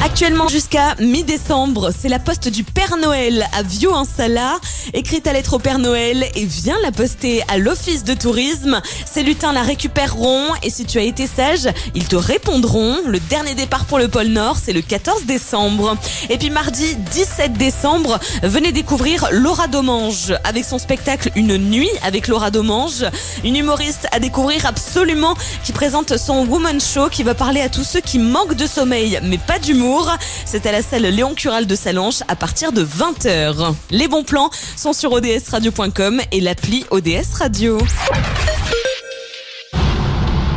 Actuellement jusqu'à mi-décembre, c'est la poste du Père Noël à Vieux-en-Sala. Écris ta lettre au Père Noël et viens la poster à l'office de tourisme. Ces lutins la récupéreront et si tu as été sage, ils te répondront. Le dernier départ pour le pôle Nord, c'est le 14 décembre. Et puis mardi 17 décembre, venez découvrir Laura Domange avec son spectacle Une nuit avec Laura Domange. Une humoriste à découvrir absolument qui présente son Woman Show qui va parler à tous ceux qui manquent de sommeil mais pas d'humour. C'est à la salle Léon Cural de Salanches à partir de 20h. Les bons plans sont sur odsradio.com et l'appli ODS Radio.